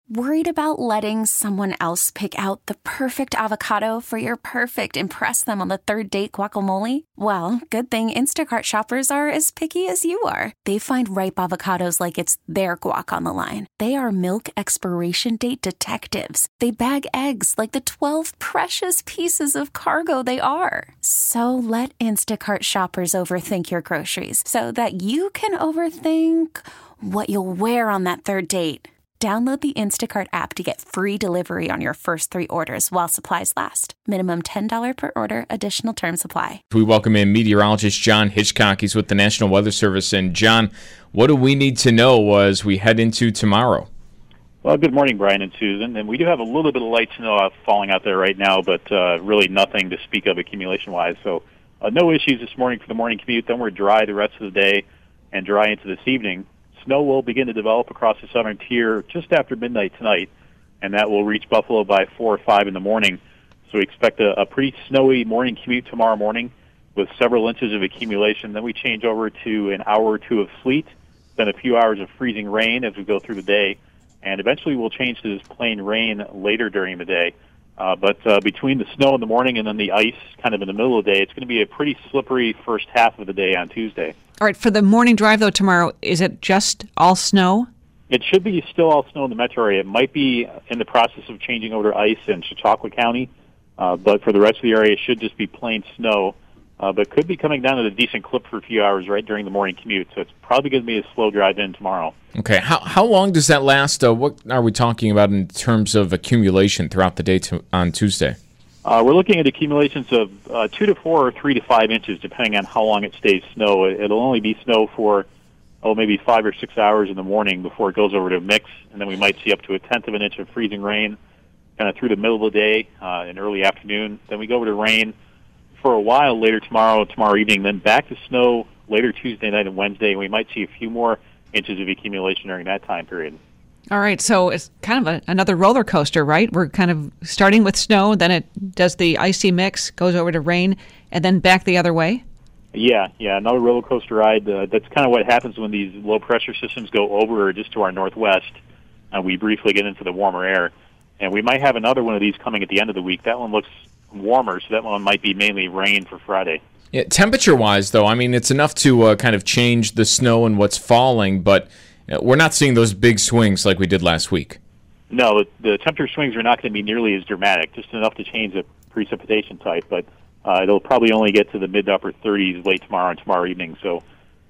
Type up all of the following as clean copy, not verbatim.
Worried about letting someone else pick out the perfect avocado for your perfect impress them on the third date guacamole? Well, good thing Instacart shoppers are as picky as you are. They find ripe avocados like it's their guac on the line. They are milk expiration date detectives. They bag eggs like the 12 precious pieces of cargo they are. So let Instacart shoppers overthink your groceries so that you can overthink what you'll wear on that third date. Download the Instacart app to get free delivery on your first 3 orders while supplies last. Minimum $10 per order. Additional terms apply. We welcome in meteorologist John Hitchcock. He's with the National Weather Service. And John, what do we need to know as we head into tomorrow? Well, good morning, Brian and Susan. And we do have a little bit of light snow falling out there right now, but really nothing to speak of accumulation-wise. So no issues this morning for the morning commute. Then we're dry the rest of the day and dry into this evening. Snow will begin to develop across the southern tier just after midnight tonight, and that will reach Buffalo by 4 or 5 in the morning. So we expect a pretty snowy morning commute tomorrow morning with several inches of accumulation. Then we change over to an hour or two of sleet, then a few hours of freezing rain as we go through the day, and eventually we'll change to this plain rain later during the day. But between the snow in the morning and then the ice kind of in the middle of the day, it's going to be a pretty slippery first half of the day on Tuesday. All right, for the morning drive, though, tomorrow, is it just all snow? It should be still all snow in the metro area. It might be in the process of changing over to ice in Chautauqua County, but for the rest of the area, it should just be plain snow, but could be coming down at a decent clip for a few hours right during the morning commute, so it's probably going to be a slow drive in tomorrow. Okay, how long does that last? What are we talking about in terms of accumulation throughout the day on Tuesday? We're looking at accumulations of 2 to 4 or 3 to 5 inches, depending on how long it stays snow. It'll only be snow for, maybe 5 or 6 hours in the morning before it goes over to mix, and then we might see up to 1/10 of an inch of freezing rain kind of through the middle of the day and early afternoon. Then we go over to rain for a while later tomorrow evening, then back to snow later Tuesday night and Wednesday, and we might see a few more inches of accumulation during that time period. All right, so it's kind of another roller coaster, right? We're kind of starting with snow, then it does the icy mix, goes over to rain, and then back the other way? Yeah, another roller coaster ride. That's kind of what happens when these low-pressure systems go over or just to our northwest. We briefly get into the warmer air. And we might have another one of these coming at the end of the week. That one looks warmer, so that one might be mainly rain for Friday. Yeah, temperature-wise, though, I mean, it's enough to kind of change the snow and what's falling, but we're not seeing those big swings like we did last week. No, the temperature swings are not going to be nearly as dramatic, just enough to change the precipitation type, but it'll probably only get to the mid to upper 30s late tomorrow and tomorrow evening. So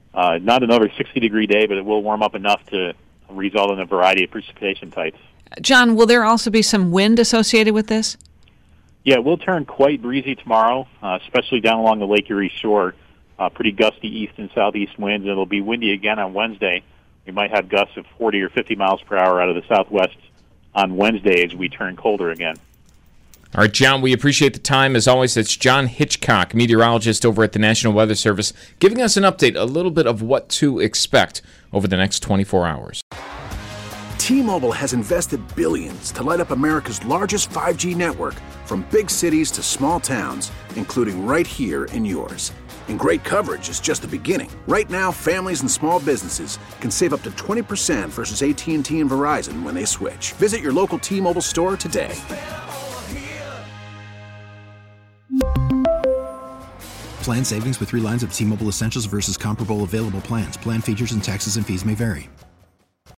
not another 60-degree day, but it will warm up enough to result in a variety of precipitation types. John, will there also be some wind associated with this? Yeah, it will turn quite breezy tomorrow, especially down along the Lake Erie shore. Pretty gusty east and southeast winds, and it'll be windy again on Wednesday. We might have gusts of 40 or 50 miles per hour out of the southwest on Wednesday as we turn colder again. All right, John, we appreciate the time. As always, it's John Hitchcock, meteorologist over at the National Weather Service, giving us an update, a little bit of what to expect over the next 24 hours. T-Mobile has invested billions to light up America's largest 5G network, from big cities to small towns, including right here in yours. And great coverage is just the beginning. Right now, families and small businesses can save up to 20% versus AT&T and Verizon when they switch. Visit your local T-Mobile store today. Plan savings with 3 lines of T-Mobile Essentials versus comparable available plans. Plan features and taxes and fees may vary.